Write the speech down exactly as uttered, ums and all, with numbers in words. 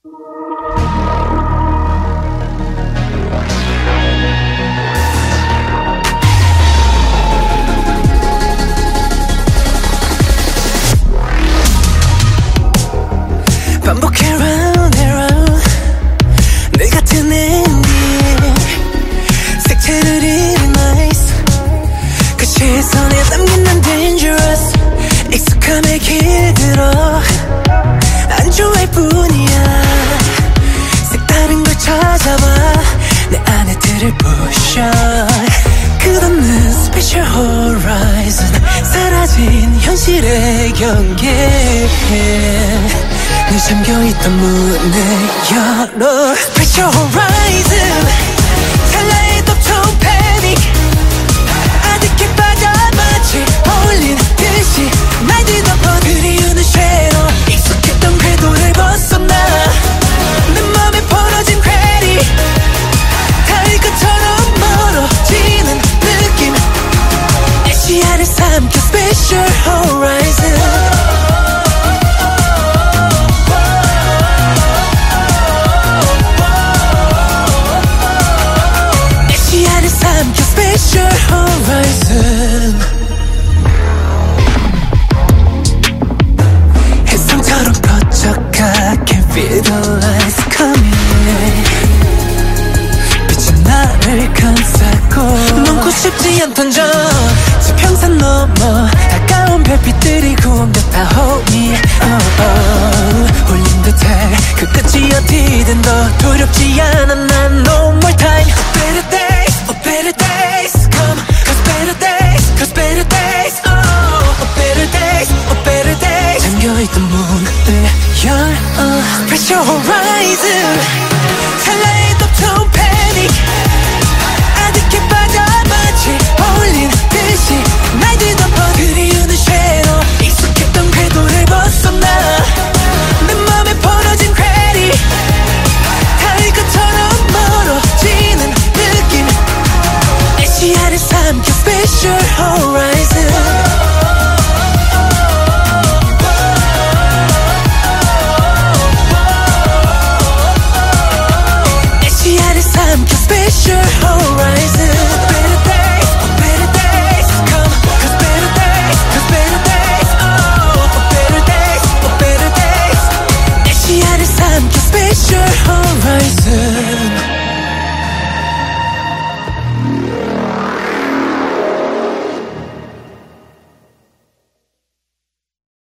반복해 round and round 늘 같은 엔딩 색채를 잃은 eyes 그 시선에 담긴 난 dangerous 익숙함에 길들어 안 좋아할 뿐이야 색다른 걸 찾아봐 내 안에 들을 부셔 끝없는 special horizon 사라진 현실의 경계 늘 잠겨있던 문을 열어 Special Horizon 찰나의 덮쳐온 패닉 아득히 빠져 마치 어울린 듯이 날 뒤덮어 그리우는 쉐로 익숙했던 궤도를 벗어나 내 맘에 벌어진 괴리 닿을 것처럼 멀어지는 느낌 내 시야를 삼켜 Special Horizon Special Horizon 햇살처럼 퍼져가 Can't feel the lights coming 빛은 나를 감싸고 눈고 싶지 않던 저 수평선 넘어 다가온 별빛들이 구원같아 Hold me oh, oh. 홀린 듯해 그 끝이 어디든 더 두렵지 않아 난 No more time Better days, oh better days come Cause better days, cause better days Oh, oh better days, oh better days 잠겨있던 문을 열어 Special Horizon 찰나의 덮쳐온